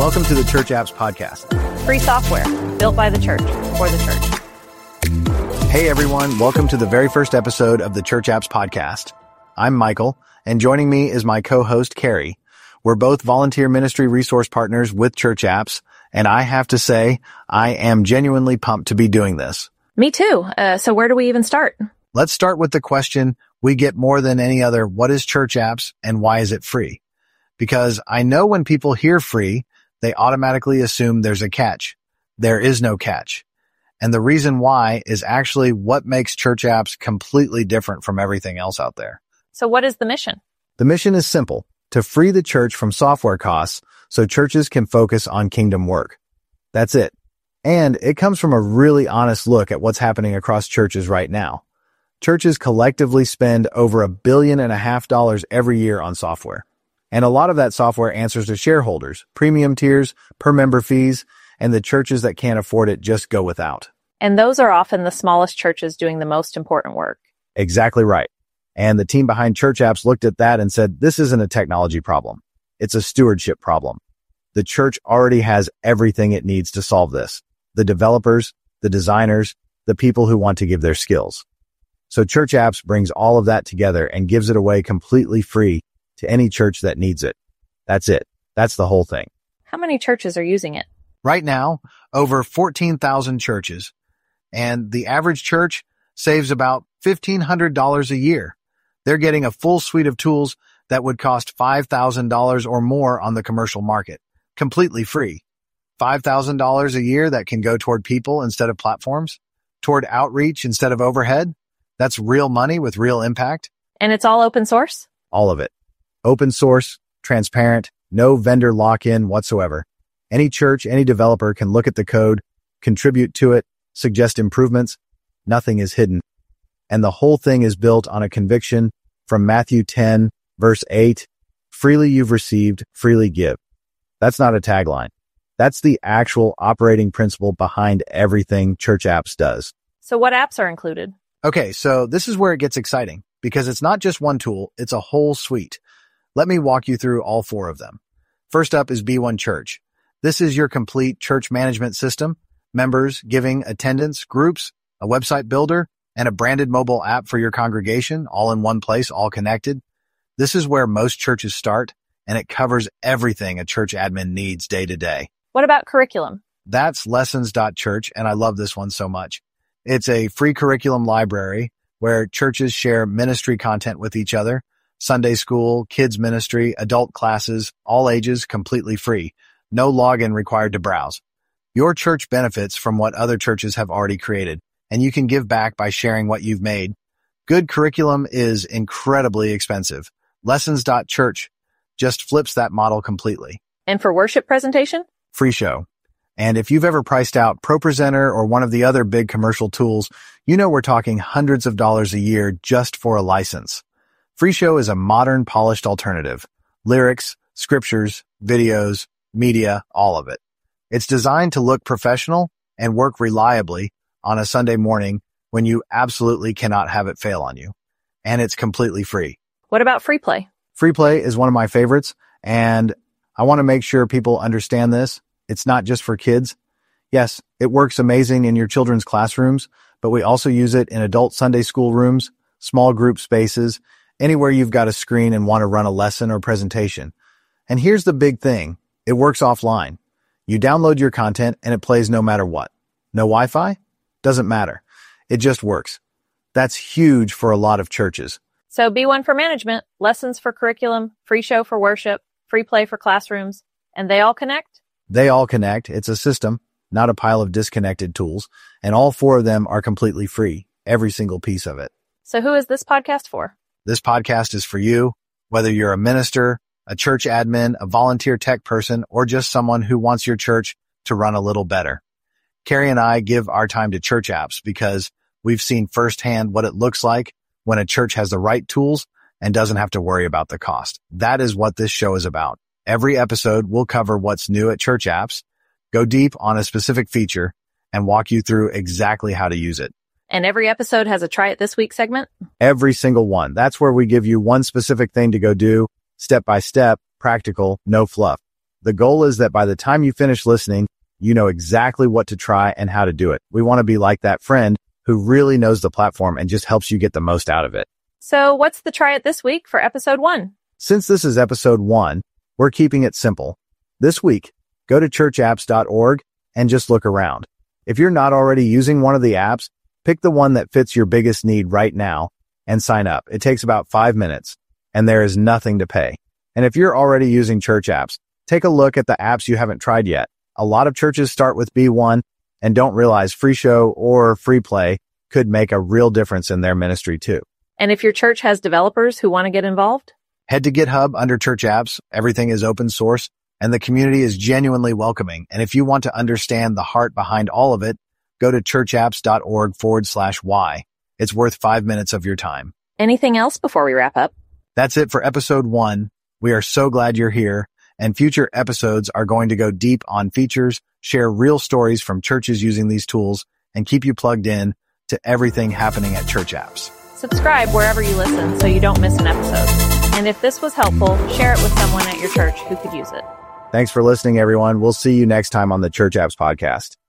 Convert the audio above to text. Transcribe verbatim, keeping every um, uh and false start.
Welcome to the Church Apps Podcast. Free software built by the church for the church. Hey everyone, welcome to the very first episode of the Church Apps Podcast. I'm Michael, and joining me is my co-host Carrie. We're both volunteer ministry resource partners with Church Apps, and I have to say, I am genuinely pumped to be doing this. Me too. Uh, so where do we even start? Let's start with the question we get more than any other: what is Church Apps and why is it free? Because I know when people hear free, they automatically assume there's a catch. There is no catch. And the reason why is actually what makes Church Apps completely different from everything else out there. So what is the mission? The mission is simple: to free the church from software costs so churches can focus on kingdom work. That's it. And it comes from a really honest look at what's happening across churches right now. Churches collectively spend over a billion and a half dollars every year on software. And a lot of that software answers to shareholders, premium tiers, per member fees, and the churches that can't afford it just go without. And those are often the smallest churches doing the most important work. Exactly right. And the team behind Church Apps looked at that and said, this isn't a technology problem. It's a stewardship problem. The church already has everything it needs to solve this: the developers, the designers, the people who want to give their skills. So Church Apps brings all of that together and gives it away completely free to any church that needs it. That's it. That's the whole thing. How many churches are using it? Right now, over fourteen thousand churches, and the average church saves about fifteen hundred dollars a year. They're getting a full suite of tools that would cost five thousand dollars or more on the commercial market, completely free. five thousand dollars a year that can go toward people instead of platforms, toward outreach instead of overhead. That's real money with real impact. And it's all open source? All of it. Open source, transparent, no vendor lock-in whatsoever. Any church, any developer can look at the code, contribute to it, suggest improvements. Nothing is hidden. And the whole thing is built on a conviction from Matthew ten, verse eight, freely you've received, freely give. That's not a tagline. That's the actual operating principle behind everything Church Apps does. So what apps are included? Okay, so this is where it gets exciting, because it's not just one tool, it's a whole suite. Let me walk you through all four of them. First up is B one Church. This is your complete church management system: members, giving, attendance, groups, a website builder, and a branded mobile app for your congregation, all in one place, all connected. This is where most churches start, and it covers everything a church admin needs day to day. What about curriculum? That's lessons dot church, and I love this one so much. It's a free curriculum library where churches share ministry content with each other: Sunday school, kids ministry, adult classes, all ages, completely free. No login required to browse. Your church benefits from what other churches have already created, and you can give back by sharing what you've made. Good curriculum is incredibly expensive. lessons dot church just flips that model completely. And for worship presentation? Free show. And if you've ever priced out ProPresenter or one of the other big commercial tools, you know we're talking hundreds of dollars a year just for a license. Free Show is a modern, polished alternative. Lyrics, scriptures, videos, media, all of it. It's designed to look professional and work reliably on a Sunday morning when you absolutely cannot have it fail on you. And it's completely free. What about Free Play? Free Play is one of my favorites, and I want to make sure people understand this. It's not just for kids. Yes, it works amazing in your children's classrooms, but we also use it in adult Sunday school rooms, small group spaces, anywhere you've got a screen and want to run a lesson or presentation. And here's the big thing: it works offline. You download your content and it plays no matter what. No Wi-Fi? Doesn't matter. It just works. That's huge for a lot of churches. So B one for management, lessons for curriculum, Free Show for worship, Free Play for classrooms, and they all connect? They all connect. It's a system, not a pile of disconnected tools. And all four of them are completely free, every single piece of it. So who is this podcast for? This podcast is for you, whether you're a minister, a church admin, a volunteer tech person, or just someone who wants your church to run a little better. Carrie and I give our time to Church Apps because we've seen firsthand what it looks like when a church has the right tools and doesn't have to worry about the cost. That is what this show is about. Every episode will cover what's new at Church Apps, go deep on a specific feature, and walk you through exactly how to use it. And every episode has a Try It This Week segment? Every single one. That's where we give you one specific thing to go do, step by step, practical, no fluff. The goal is that by the time you finish listening, you know exactly what to try and how to do it. We want to be like that friend who really knows the platform and just helps you get the most out of it. So what's the try it this week for episode one? Since this is episode one, we're keeping it simple. This week, go to church apps dot org and just look around. If you're not already using one of the apps, pick the one that fits your biggest need right now and sign up. It takes about five minutes and there is nothing to pay. And if you're already using church apps, take a look at the apps you haven't tried yet. A lot of churches start with B one and don't realize Free Show or Free Play could make a real difference in their ministry too. And if your church has developers who want to get involved, head to GitHub under Church Apps. Everything is open source and the community is genuinely welcoming. And if you want to understand the heart behind all of it, go to church apps dot org forward slash Y. It's worth five minutes of your time. Anything else before we wrap up? That's it for episode one. We are so glad you're here, and future episodes are going to go deep on features, share real stories from churches using these tools, and keep you plugged in to everything happening at Church Apps. Subscribe wherever you listen so you don't miss an episode. And if this was helpful, share it with someone at your church who could use it. Thanks for listening, everyone. We'll see you next time on the Church Apps Podcast.